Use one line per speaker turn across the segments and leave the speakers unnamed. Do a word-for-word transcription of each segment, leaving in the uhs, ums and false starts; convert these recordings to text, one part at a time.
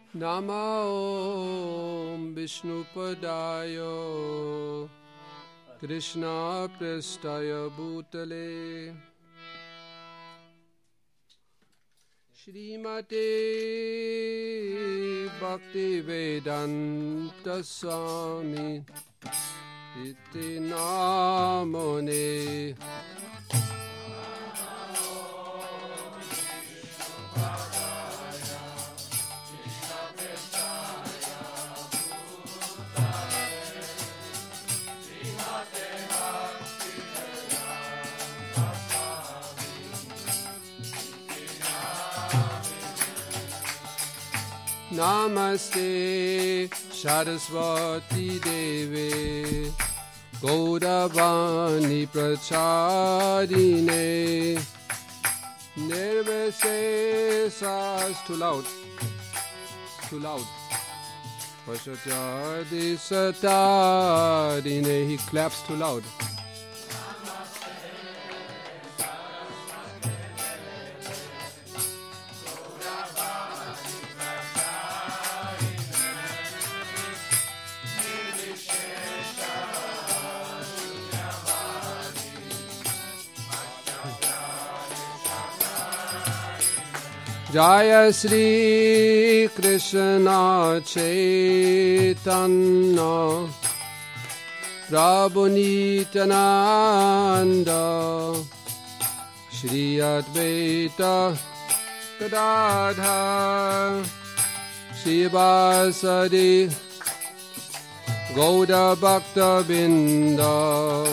Namo Vishnupadaya Krishna Prestaya Bhutale Shrimate Bhakti Vedanta Swami Iti Namone Namaste Saraswati Deve Gauravani Pracharine Nirvishesha. Too loud. Too loud. Pashatyadi Satarine. He claps too loud. Jaya Shri Krishna Chaitanya Prabhu Nityananda Shri Advaita Gadadhar Shri Vasadi Gauda Bhakta Binda.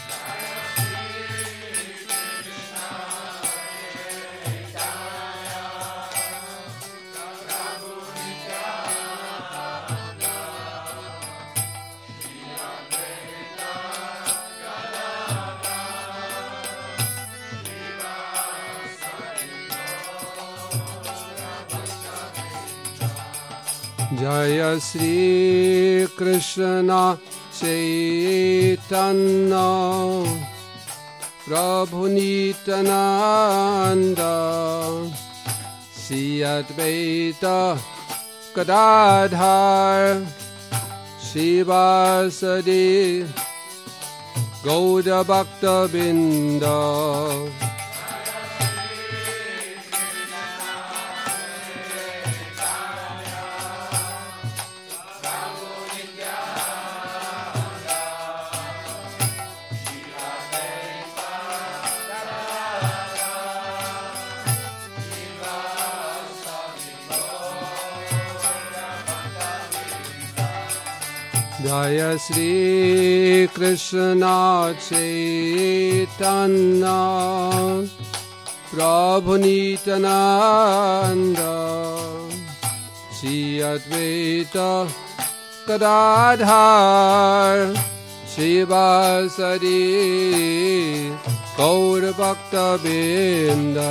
Jaya Shri Krishna Chaitanya Prabhu Nityananda Shri Advaita Gadadhar Shri Vasadi Gauda Bhakta Binda. Jaya Shri Krishna Chaitanya Prabhu Nityananda Shri Advaita Gadadhar Shri Vasadi Gaura Bhakta Binda.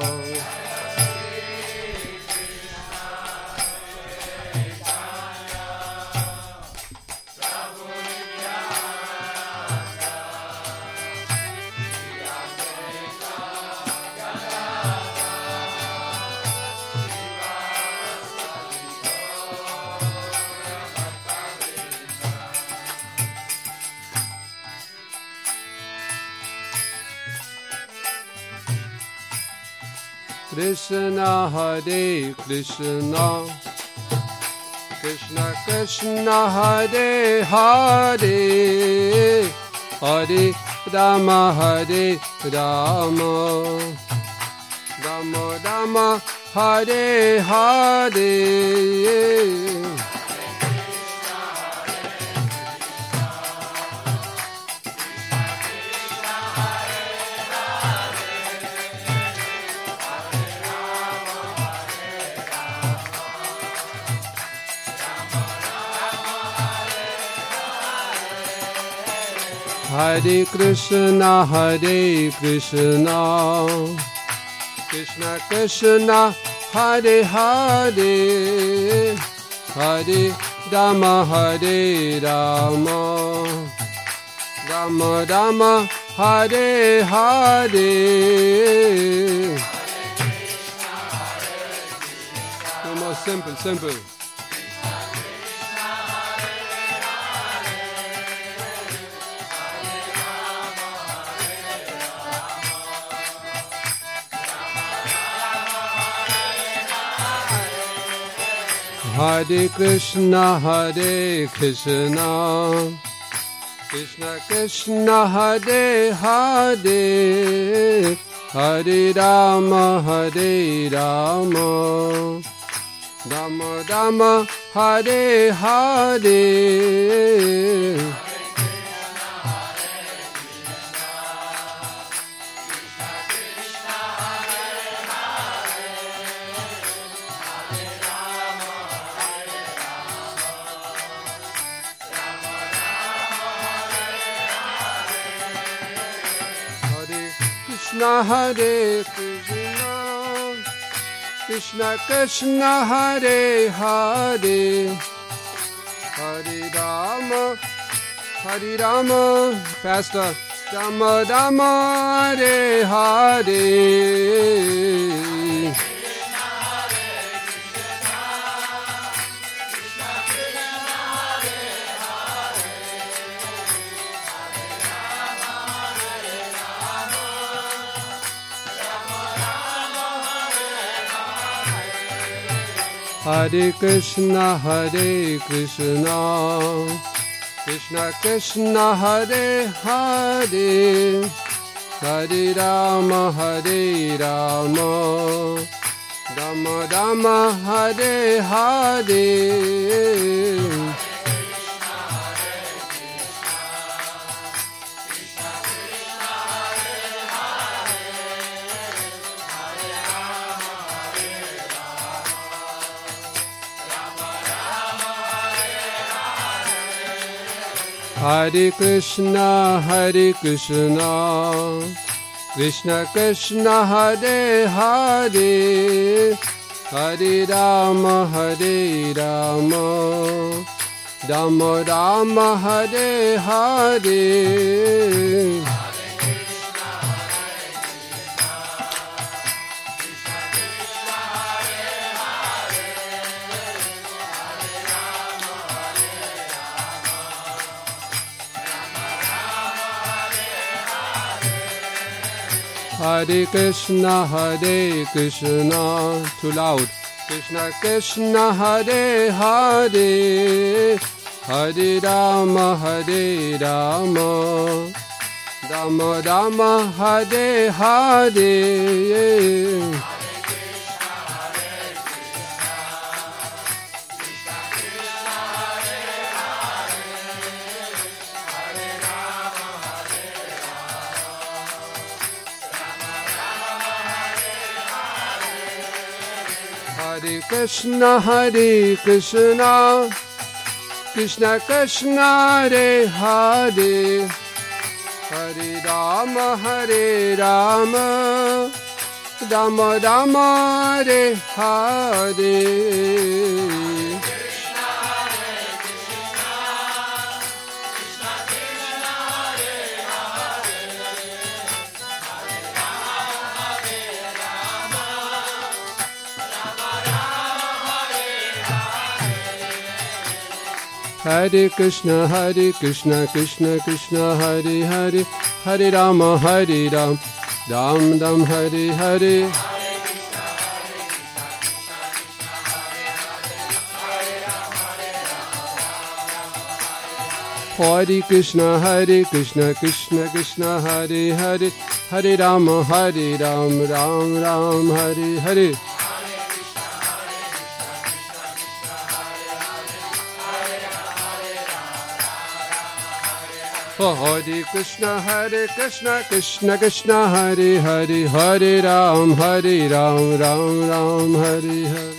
Krishna Hare Krishna Krishna Krishna Hare Hare Hare Rama Hare Rama Rama Rama Hare Hare. Hare Krishna, Hare Krishna, Krishna Krishna, Hare Hare, Hare Rama, Hare Rama, Rama Rama, Hare Hare. simple, simple. Hare Krishna, Hare Krishna, Krishna Krishna, Hare Hare, Hare Rama, Hare Rama, Rama Rama, Hare Hare. Krishna Hare Krishna, Krishna Krishna Hare Hare, Hare Rama, Hare Rama, faster, Rama Rama, Hare Hare. Hare Krishna, Hare Krishna, Krishna Krishna, Hare Hare, Hare Rama, Hare Rama, Rama Rama, Hare Hare. Hare Krishna, Hare Krishna, Krishna Krishna, Hare Hare, Hare Rama, Hare Rama, Rama Rama, Hare Hare. Hare Krishna, Hare Krishna, too loud. Krishna Krishna, Hare Hare, Hare Rama, Hare Rama, Rama Rama, Hare Hare. Hare Krishna, Hare Krishna, Krishna Krishna, Hare Hare, Hare Rama, Hare Rama, Rama Rama, Hare Hare. Hare Krishna, Hare Krishna, Krishna Krishna, Hare Hare, Hare Rama, Hare Ram, Ram Ram, Hare Hare. Hare Krishna, Hare Krishna, Krishna Krishna, Hare Hare, Hare Rama, Hare Ram, Ram Ram, Hare Hare. Oh, Hare Krishna, Hare Krishna, Krishna Krishna, Hare Hare, Hare Ram, Hare Ram, Ram Ram, Hare Hare.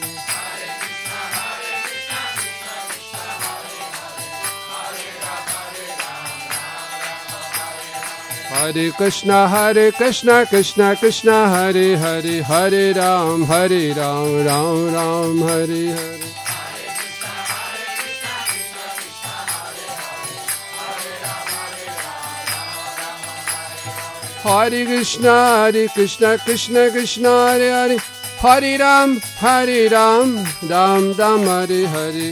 Hare Krishna, Hare Krishna, Krishna Krishna, Hare Hare, Hare Ram, Hare Ram, Ram Ram, Hare Hare. Hare Krishna, Hare Krishna, Krishna Krishna, Hare Hare, Hare Ram, Hare Ram, Ram Ram Hare Hare.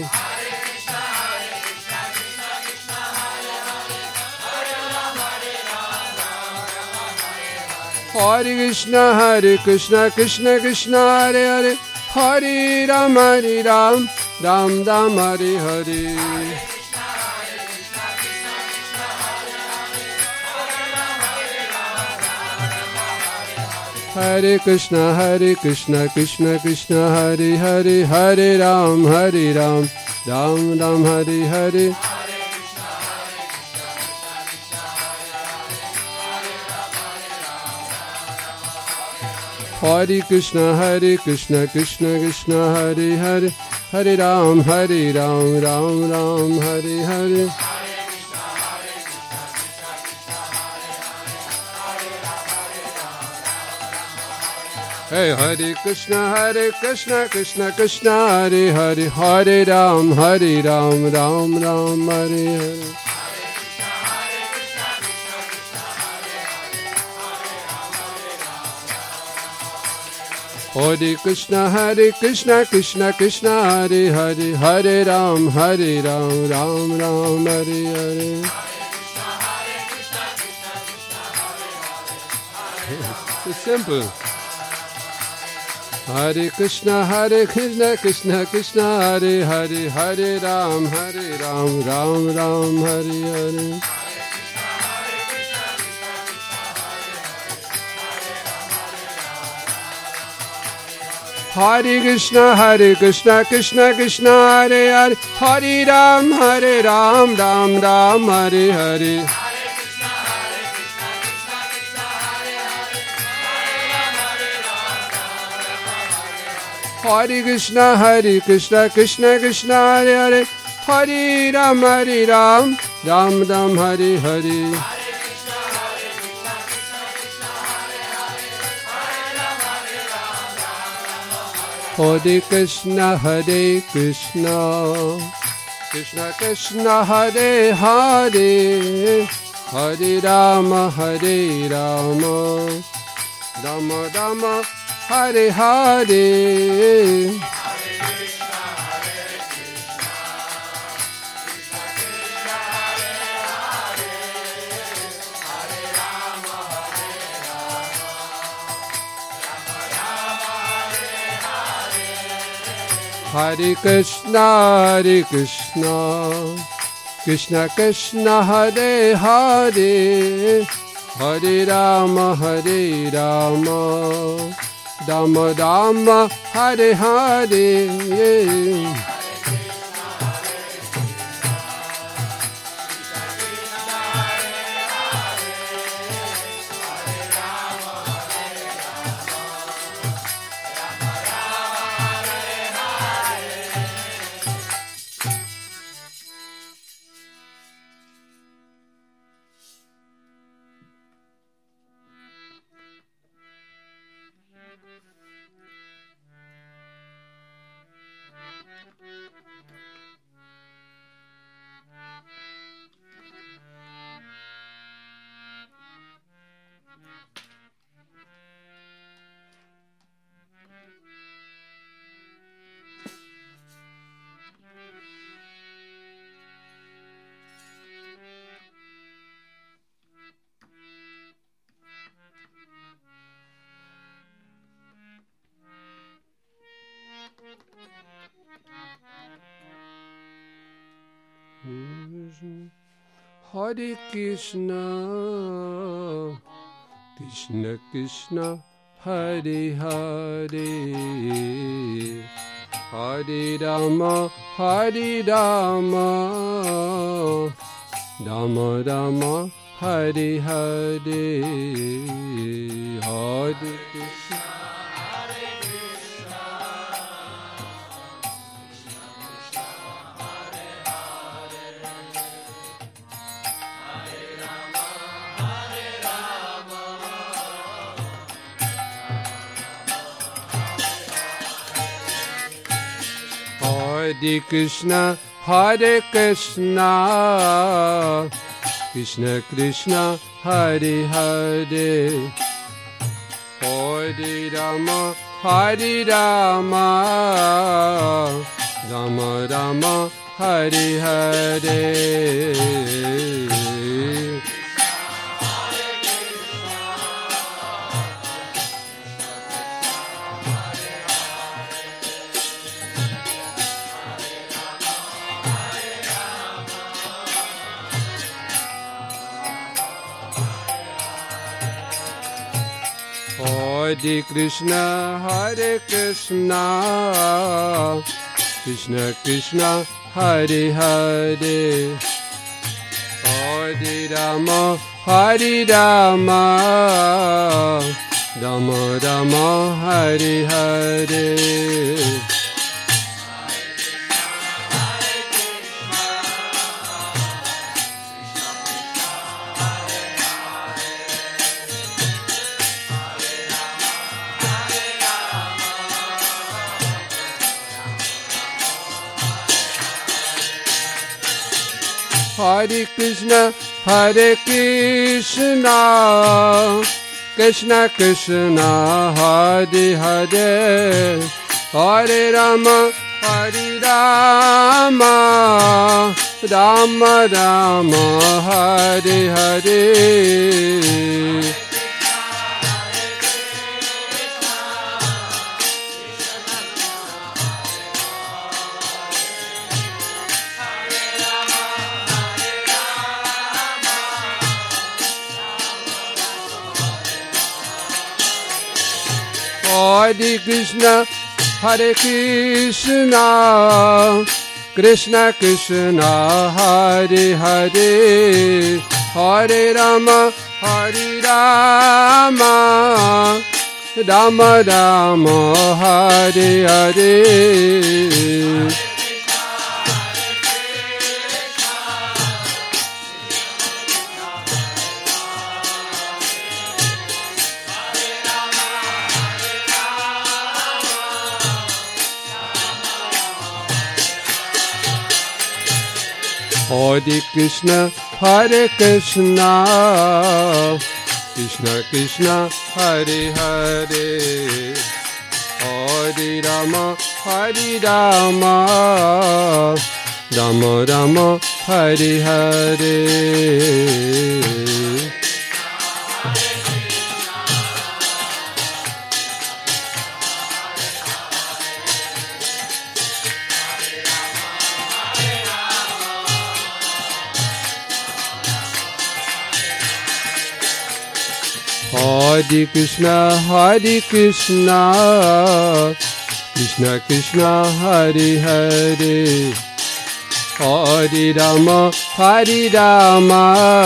Hare Krishna, Hare Krishna, Krishna Krishna, Hare Hare. Hare Ram, Hare Ram, Ram Ram Hare Hare. Hare Krishna, Hare Krishna, Krishna Krishna, Hare Hare. Hare Ram, Hare Ram, Ram Ram Hare Hare. Hare Krishna, Hare Krishna, Krishna Krishna, Hare Hare. Hare Ram, Hare Ram, Ram Ram Hare Hare. Hey, Hare Krishna, Hare Krishna, Krishna Krishna, Hare Hare. Hare Ram, Hare Ram, Ram Ram Hare Hare. Hare Krishna, Hare Krishna, Krishna Krishna, Hare Hare. Hare Ram, Hare Ram, Ram Ram Hare Hare. It's simple. Hare Krishna, Hare Krishna, Krishna Krishna, Hare Hare. Hare Ram, Hare Ram, Ram Ram Hare Hare. Hare Krishna, Hare Krishna, Krishna Krishna, Hare Hare. Hare Ram, Hare Ram, Ram Ram Hare Hare. Hare Krishna, Hare Krishna, Krishna Krishna, Hare Hare. Hare Ram, Hare Ram, Ram Ram Hare Hare. Hare Krishna, Hare Krishna, Krishna Krishna, Hare Hare. Hare Rama, Hare Rama, Rama Rama, Hare Hare. Hare Krishna, Hare Krishna, Krishna Krishna, Hare Hare. Hare Rama, Hare Rama, Rama Rama, Hare Hare. Hare Krishna, Krishna Krishna, Hare Hare. Hare Rama, Hare Rama, Rama Rama, Hare Hare. Hare Krishna. Hare Krishna, Hare Krishna, Krishna Krishna, Hare Hare. Hare Rama, Hare Rama, Rama Rama, Hare Hare. Hare Krishna, Hare Krishna, Krishna Krishna, Hare Hare. Hare Rama, Hare Rama, Rama Rama, Hare Hare. Hare Krishna, Hare Krishna, Krishna Krishna, Hare Hare. Hare Rama, Hare Rama, Rama Rama, Hare Hare. Hare Krishna, Hare Krishna, Krishna Krishna, Hare Hare. Hare Rama, Hare Rama, Rama Rama, Hare Hare. Hare Krishna, Hare Krishna, Krishna Krishna, Hare Hare. Hare Rama, Hare Rama, Rama Rama, Hare Hare. Hare Krishna, Hare Krishna, Krishna Krishna, Hare Hare. Hare Rama, Hare Rama,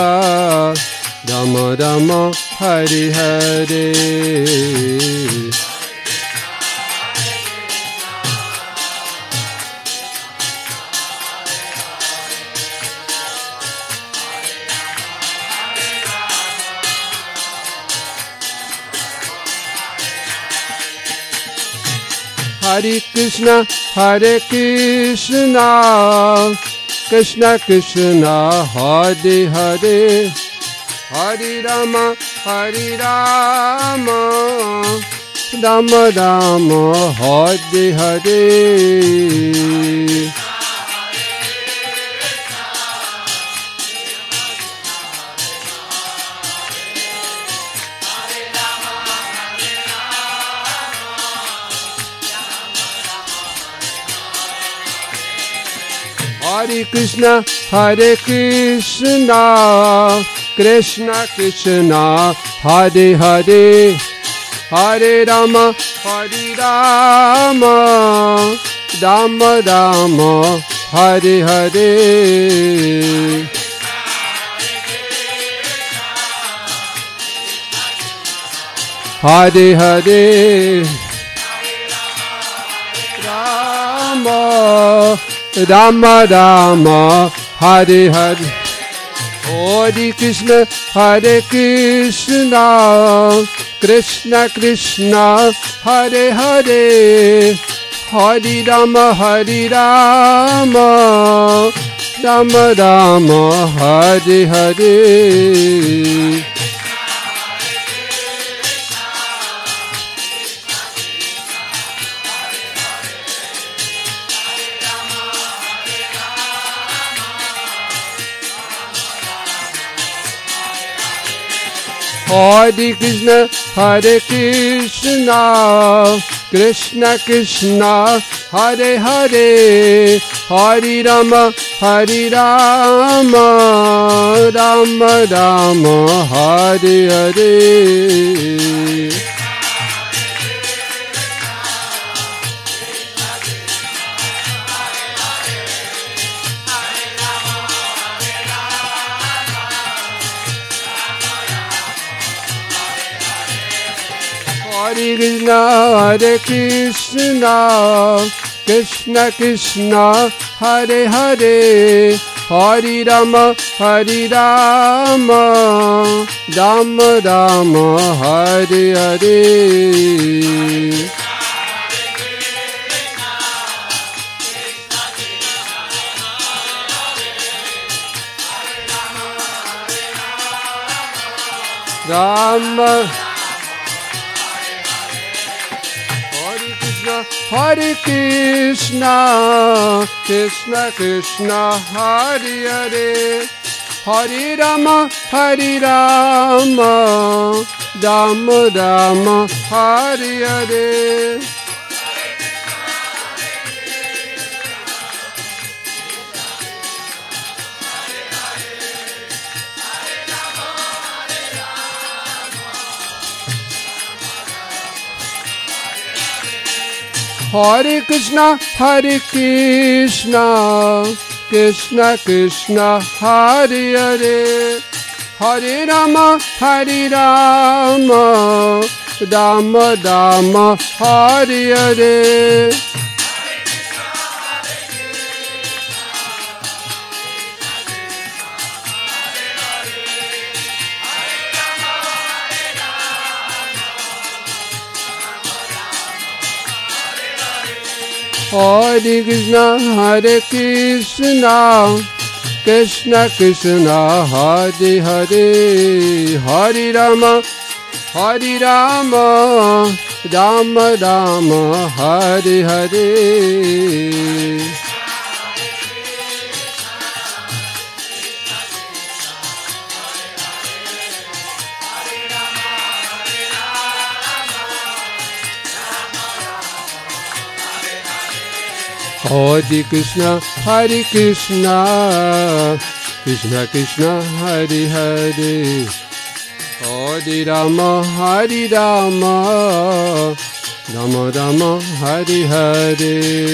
Rama Rama, Hare Hare. Hare Krishna, Hare Krishna, Krishna Krishna, Hare Hare. Hare Rama, Hare Rama, Rama Rama, Hare Hare. Hare Krishna, Hare Krishna, Krishna Krishna, Hare Hare. Hare Rama, Hare Rama, Rama Rama, Hare Hare. Hare Hare, Rama Rama Rama, Hare Hare. Hare Krishna, Hare Krishna, Krishna Krishna, Hare Hare. Hare Rama, Hare Rama, Rama Rama, Hare Hare. Hare Krishna, Hare Krishna, Krishna Krishna, Hare Hare, Hare Rama, Hare Rama, Rama Rama, Hare Hare. Hare Krishna, Hare Krishna, Krishna Krishna, Hare Hare, Hare Rama, Hare Rama, Rama Rama, Hare Hare. Rama Hare Krishna, Krishna Krishna, Hare Hare, Hare Rama, Hare Rama, Rama Rama, Hare Hare. Hare Krishna, Hare Krishna, Krishna Krishna, Hare Hare, Hare Rama, Hare Rama, Rama Rama, Hare Hare. Hare Krishna, Hare Krishna, Krishna Krishna, Hare Hare, Hare Rama, Hare Rama, Rama Rama, Hare Hare. Hare Krishna, Hare Krishna, Krishna Krishna, Hare Hare, Hare Rama, Hare Rama, Rama Rama, Hare Hare.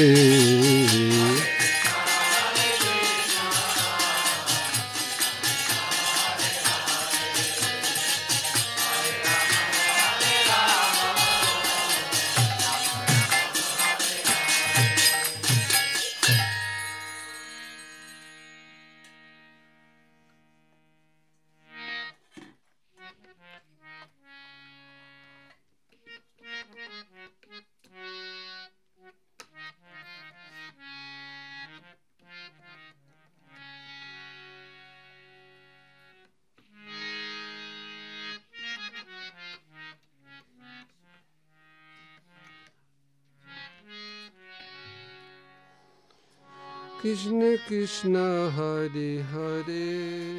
Krishna Krishna, Hare Hare,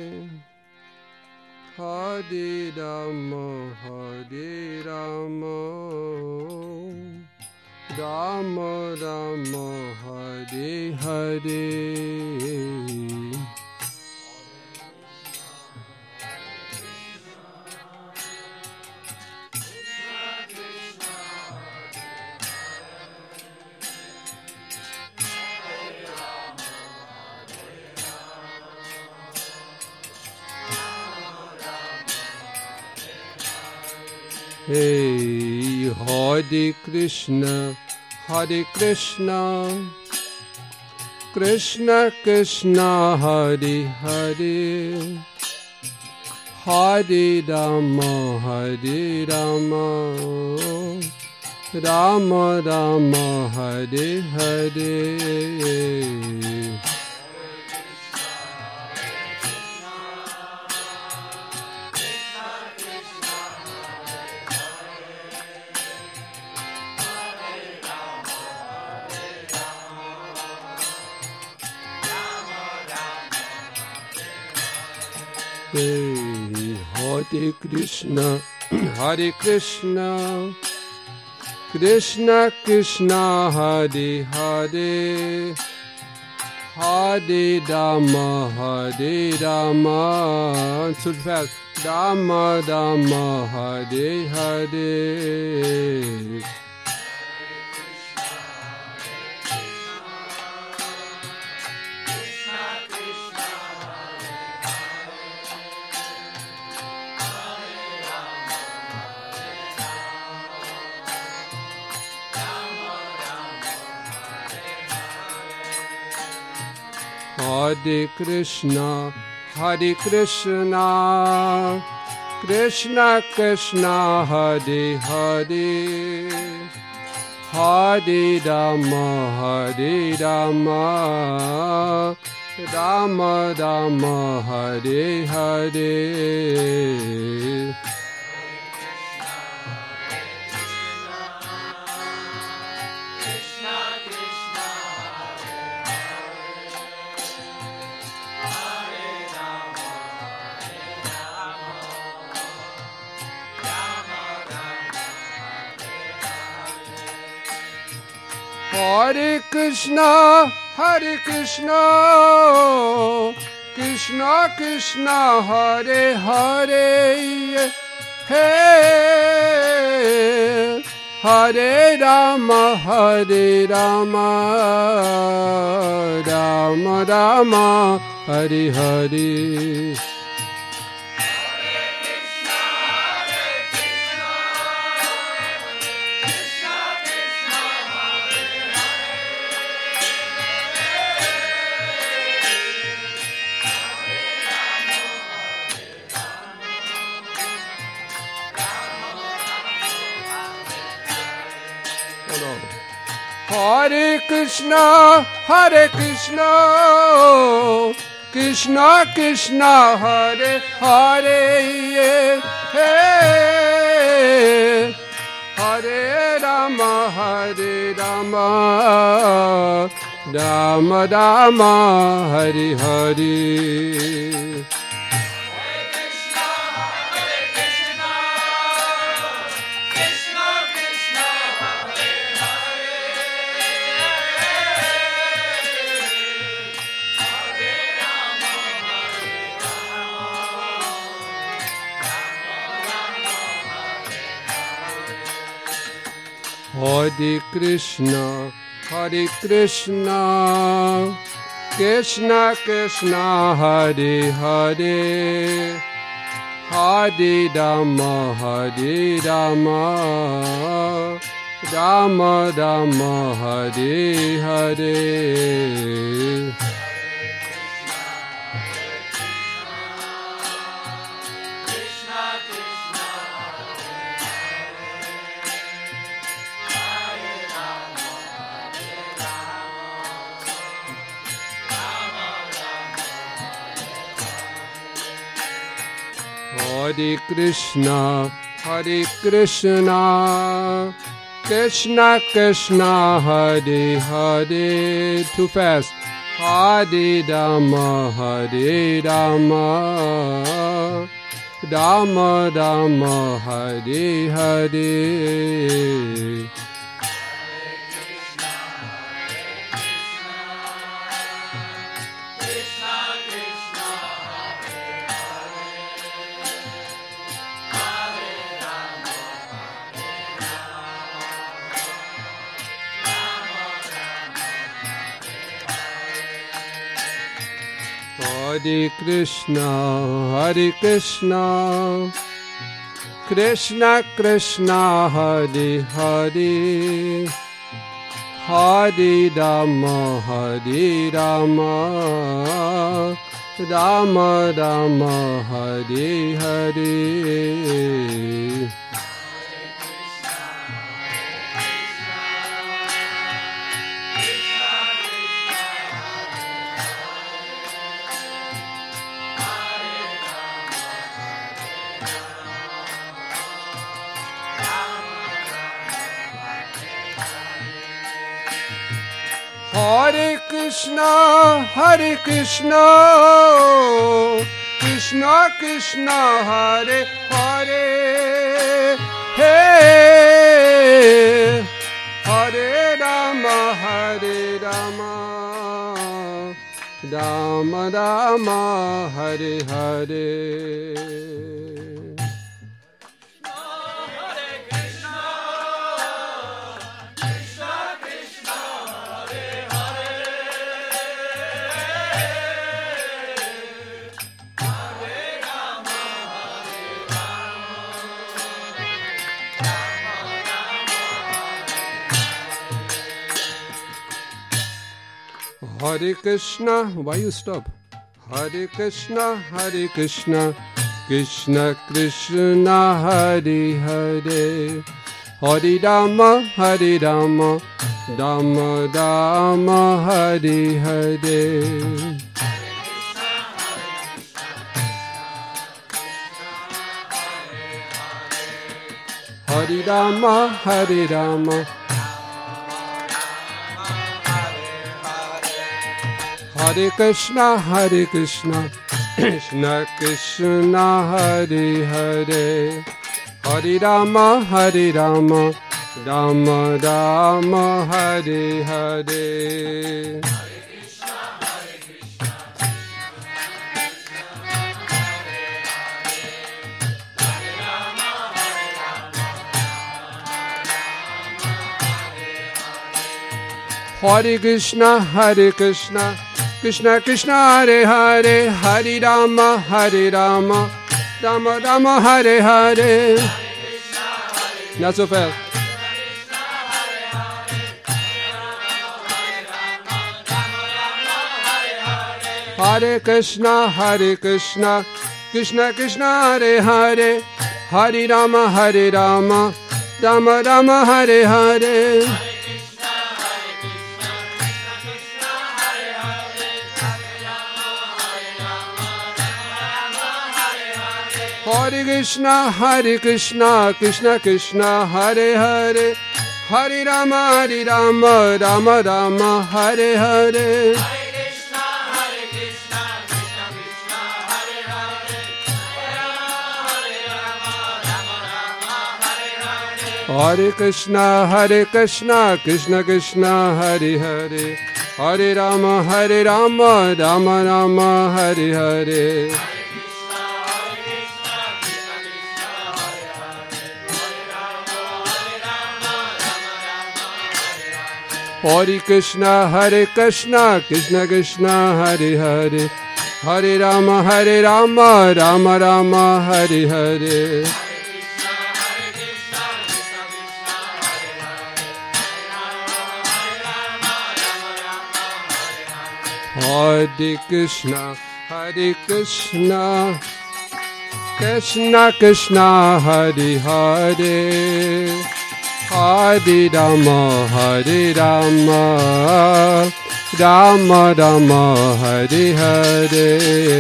Hare Rama, Hare Rama, Rama Rama, Hare Hare. Hey, Hare Krishna, Hare Krishna, Krishna Krishna, Hare Hare, Hare Rama, Hare Rama, Rama Rama, Hare Hare. Hare Hare Krishna, Hare Krishna, Krishna Krishna, Hare Hare, Hare Rama, Hare Rama, so fast, Rama Rama, Hare Hare. Hare Krishna, Hare Krishna, Krishna Krishna, Hare Hare, Hare Rama, Hare Rama, Rama Rama, Hare Hare. Hare Krishna, Hare Krishna, Krishna Krishna, Hare Hare, Hey, Hare Rama, Hare Rama, Rama Rama, Hare Hare. Hare Krishna, Hare Krishna, Krishna Krishna, Hare Hare, Hey, Hare Rama, Hare Rama, Rama Rama, Hare Hare. Hare Krishna, Hare Krishna, Krishna Krishna, Hare Hare, Hare Rama, Hare Rama, Rama Rama, Hare Hare. Hare Krishna, Hare Krishna, Krishna Krishna, Hare Hare, too fast, Hare Rama, Hare Rama, Rama Rama, Hare Hare. Hare Krishna, Hare Krishna, Krishna Krishna, Hare Hare, Hare Rama, Hare Rama, Rama Rama, Hare Hare. Hare Krishna, Hare Krishna, Krishna Krishna Hare Hare Hey Hare Rama Hare Rama Rama Rama Hare Hare Hare Krishna, why you stop? Hare Krishna, Hare Krishna, Krishna Krishna, Hare Hare, Hare Rama, Hare Rama, Rama Rama, Hare Hare. Hare Rama, Hare Rama. Hare Krishna, Hare Krishna, Krishna Krishna, Hare Hare, Hare Rama, Hare Rama, Rama Rama, Hare Hare. Hare Krishna, Hare Krishna, Krishna Krishna, Hare Hare, Hare Rama, Hare Rama, Rama Rama, Hare Hare. Not so fast. Hare Krishna, Hare Krishna, Krishna Krishna, Hare Hare, Hare Rama, Hare Rama, Rama Rama, Hare Hare. Hare Krishna, Hare Krishna, Krishna Krishna, Hare Hare, Hare Rama, Hare Rama, Rama Rama, Hare Hare. Hare Krishna, Hare Krishna, Krishna Krishna, Hare Hare, Hare Rama, Hare Rama, Rama Rama, Hare Hare. Hare Krishna, Hare Krishna, Krishna Krishna, Hare Hare, Hare Rama, Hare Rama, Rama Rama, Hare Hare. Hare Krishna, Hare Krishna, Krishna Krishna, Hare Hare, Hare Rama, Hare Rama, Rama Rama, Hare Hare.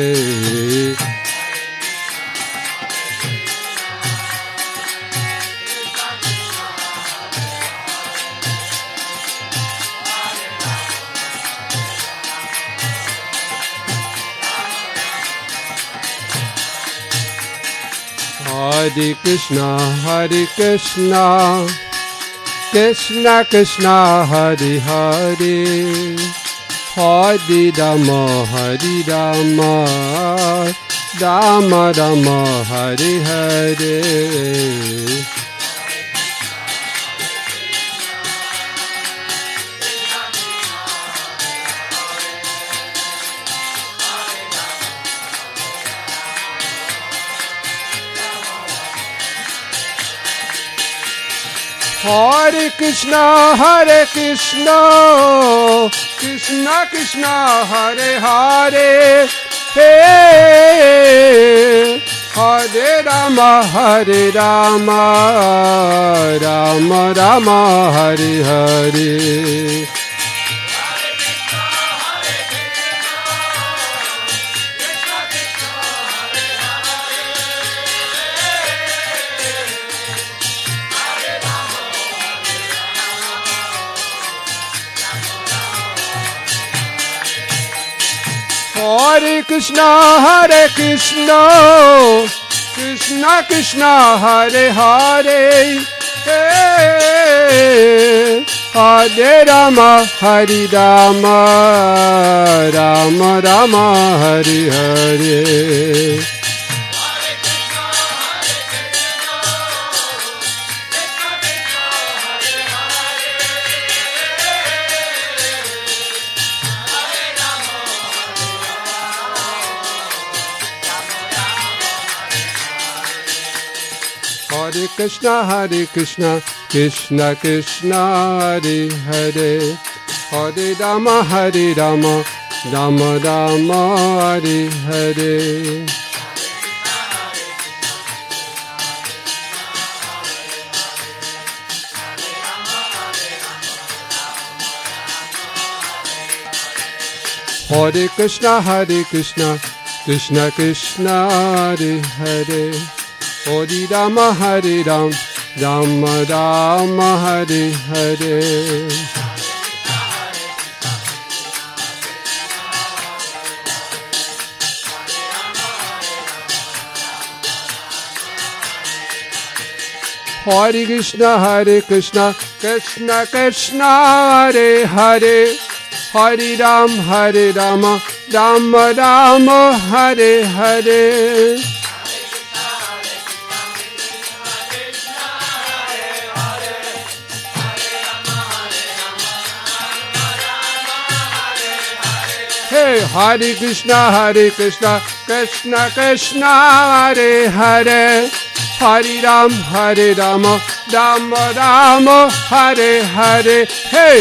Hare Krishna, Hare Krishna, Krishna Krishna, Hare Hare, Hare Rama, Hare Rama, Rama Rama, Hare Hare. Hare Krishna, Hare Krishna, Krishna Krishna, Hare Hare, Hey, Hare Rama, Hare Rama, Rama Rama, Hare Hare. Hare Krishna, Hare Krishna, Krishna Krishna, Hare Hare, hey, Hare Rama, Hare Rama, Rama Rama, Hare Hare. Hare Krishna, Hare Krishna, Krishna Krishna, Hare Hare, Hare Rama, Hare Rama, Rama Rama, Hare Hare. Hare Krishna, Hare Krishna, Krishna Krishna, Hare Hare, Hare Rama, Hare Ram, Rama Rama, Hare Hare. Hare Krishna, Hare Krishna, Krishna Krishna, Hare Hare, Hare Ram, Hare Rama, Rama Rama, Hare Hare. Hey, Hare Krishna, Hare Krishna, Krishna Krishna, Hare Hare, Hare Ram, Hare Rama, Rama Rama, Hare Hare. Hey,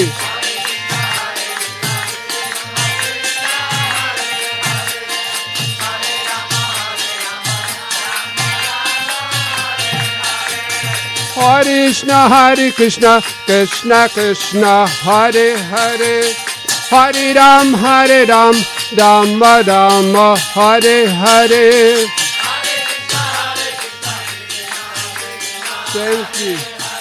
Hare Krishna, Hare Krishna, Krishna Krishna, Hare Hare, Hare Ram, Hare Ram, Rama Rama, Hare Hare. Thank you.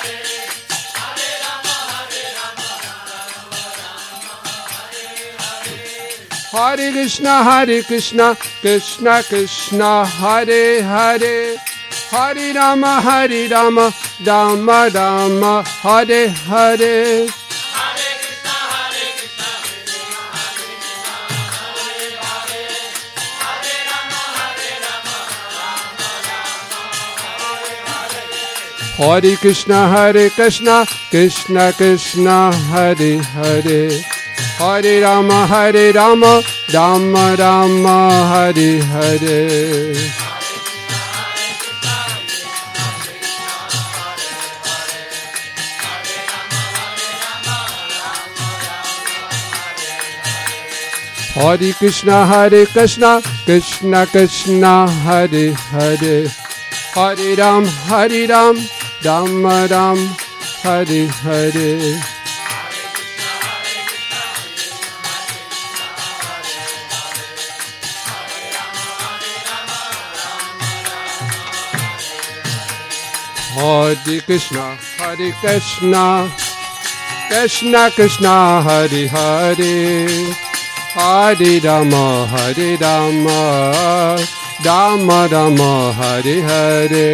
Hare Krishna, Hare Krishna, Krishna Krishna, Hare Hare, Hare Rama, Hare Rama, Rama Rama, Hare Hare. Hare Krishna, Hare Krishna, Krishna Krishna, Hare Hare, Hare Rama, Hare Rama, Rama Rama, Hare Hare. Hare Krishna, Hare Krishna, Krishna Krishna, Hare Hare, Hare Ram, Hare Ram, Rama Ram, Hare Hare. Hare Krishna, Hare Krishna, Krishna Krishna, Hare Hare, Hare Rama, Hare Rama, Rama Rama, Hare Hare.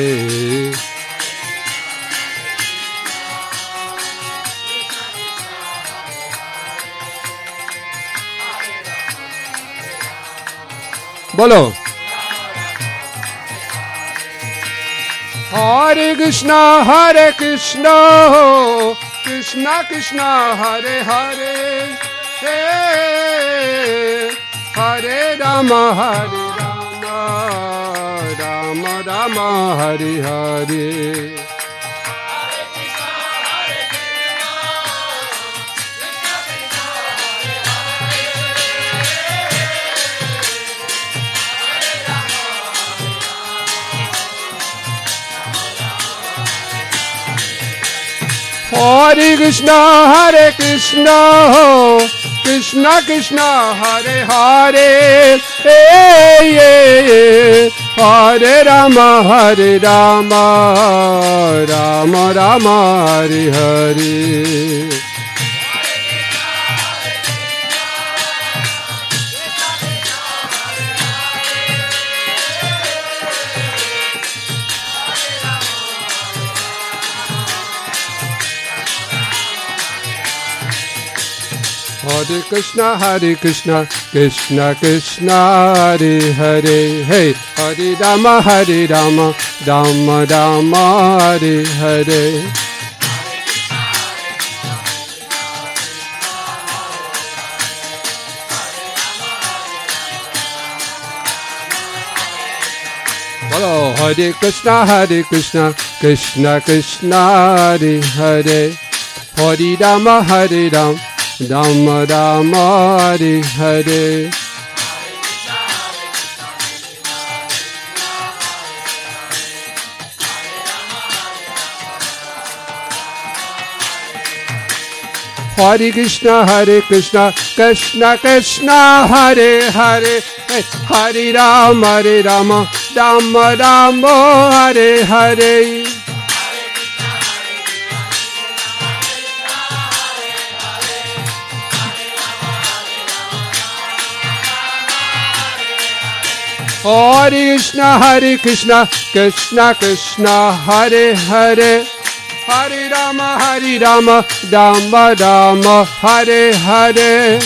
बोलो Hare Krishna, Hare Krishna, Krishna Krishna, Hare Hare, hey, Hare Rama, Hare Rama, Rama Rama, Hare Hare. Hare Krishna, Hare Krishna, Krishna Krishna, Hare Hare, hey, hey, Hare Rama, Hare Rama, Rama Rama, Hare Hare. Hare Krishna, Hare Krishna, Krishna Krishna, Hare Hare, hey, Hare Rama, Hare Rama, Rama Rama, Hare Hare. Bolo Hare Krishna, Hare Krishna, Krishna Krishna, Hare Hare, Hare Rama, Hare Rama, Rama Rama, Hare Hare. Hare Krishna, Hare Krishna, Krishna Krishna, Hare Hare, Hare Rama, Hare Rama, Rama Rama, Hare Hare. Hare Krishna, Hare Krishna, Krishna Krishna, Hare Hare, Hare Rama, Hare Rama, Rama Rama, Hare Hare.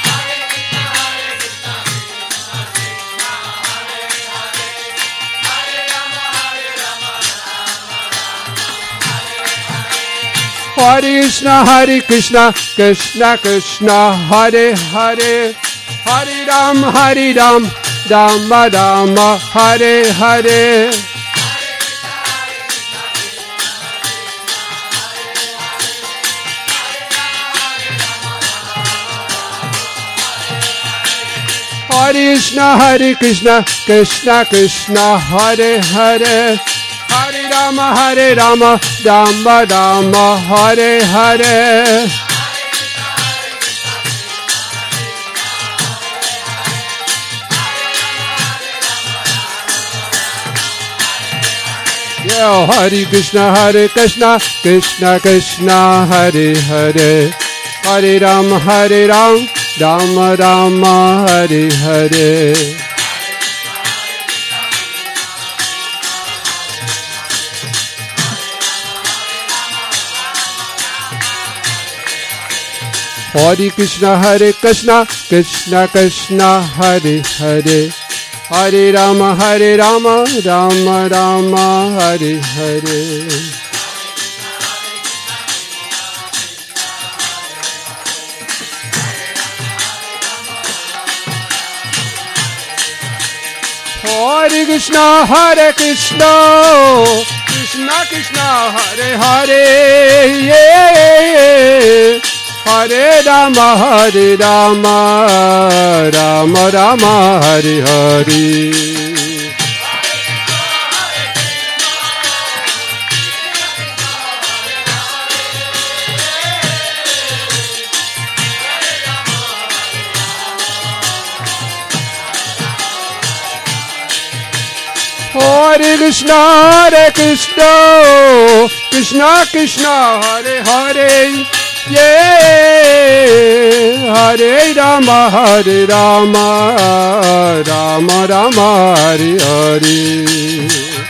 Hare Krishna, Hare Krishna, Krishna Krishna, Hare Hare, Hare Rama, Hare Rama, Rama Rama, Hare Hare. Hare Krishna, Hare Krishna, Krishna Krishna, Hare Hare, Hare Rama, Hare Rama, Rama Rama, Hare Hare. Yeah, Hare Krishna, Hare Krishna, Krishna Krishna, Hare Hare, Hare Rama, Hare Rama, Rama Rama, Hare Hare. Hare Krishna, Hare Krishna, Krishna Krishna, Hare Hare, Hare Rama, Hare Rama, Rama Rama, Hare Hare. Hare Krishna, Hare Krishna, Krishna Krishna, Hare Hare, yeah. Hare Rama, Hare Rama, Rama Rama, Hare Hare. Hare Krishna, Hare Krishna, Krishna Krishna, Hare Hare, yeah. Hare Rama, Hare Rama, Rama Rama, Hare Hare.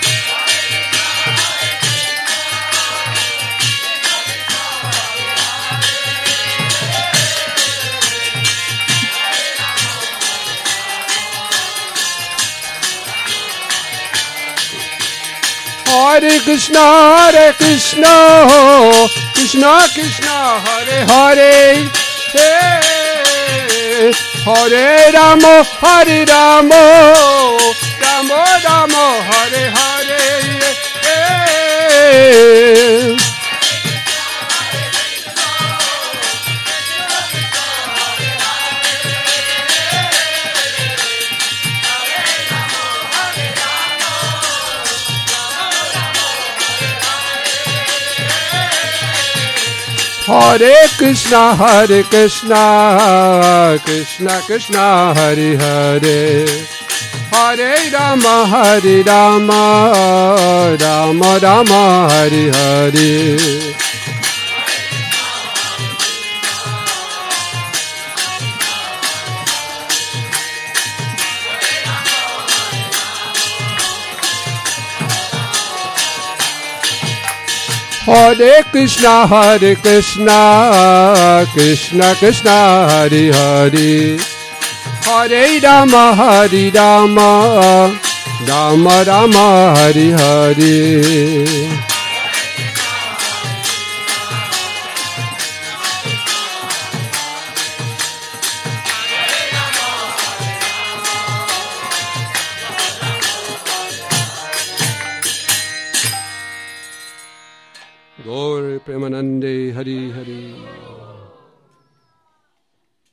Hare Krishna, Hare Krishna, Krishna Krishna, Hare Hare, hey. Hare Rama, Hare Rama, Rama Rama, Hare Hare, hey. Hare Krishna, Hare Krishna, Krishna Krishna, Hare Hare, Hare Rama, Hare Rama, Rama Rama, Hare Hare. Hare Krishna, Hare Krishna, Krishna Krishna, Hare Hare, Hare Rama, Hare Rama, Rama Rama, Hare Hare. Gaur Premanande Hari Hari.